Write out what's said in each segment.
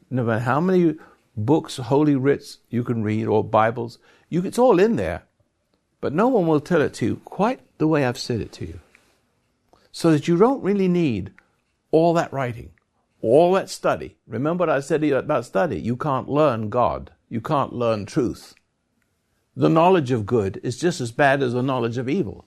No matter how many books, holy writs you can read, or Bibles, it's all in there. But no one will tell it to you quite the way I've said it to you. So that you don't really need all that writing, all that study. Remember what I said about study? You can't learn God. You can't learn truth. The knowledge of good is just as bad as the knowledge of evil.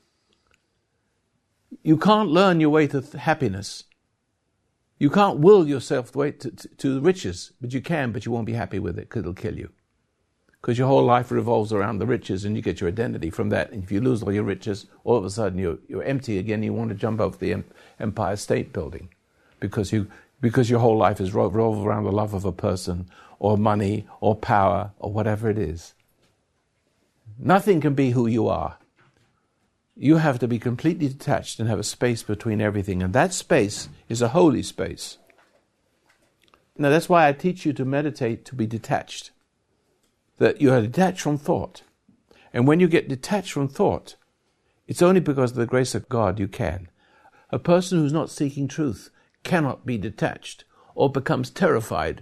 You can't learn your way to happiness. You can't will yourself to riches, but you can, but you won't be happy with it because it'll kill you. Because your whole life revolves around the riches and you get your identity from that. And if you lose all your riches, all of a sudden you're empty again. You want to jump off the Empire State Building because your whole life is revolved around the love of a person or money or power or whatever it is. Nothing can be who you are. You have to be completely detached and have a space between everything. And that space is a holy space. Now that's why I teach you to meditate to be detached. That you are detached from thought. And when you get detached from thought, it's only because of the grace of God you can. A person who's not seeking truth cannot be detached or becomes terrified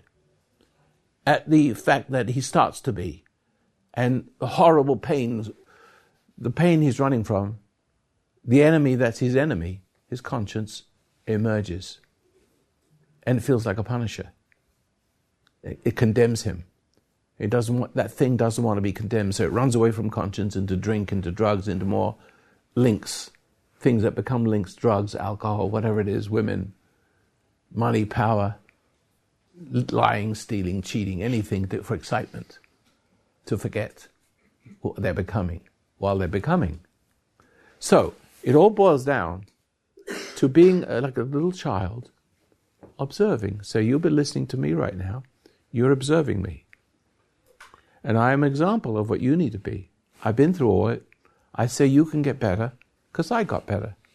at the fact that he starts to be. And the horrible pains, the pain he's running from, the enemy that's his enemy, his conscience, emerges. And it feels like a punisher. It condemns him. That thing doesn't want to be condemned, so it runs away from conscience into drink, into drugs, into more links, things that become links, drugs, alcohol, whatever it is, women, money, power, lying, stealing, cheating, anything for excitement, to forget what they're becoming while they're becoming. So, it all boils down to being like a little child, observing. So you'll be listening to me right now, you're observing me. And I am an example of what you need to be. I've been through all it. I say you can get better because I got better.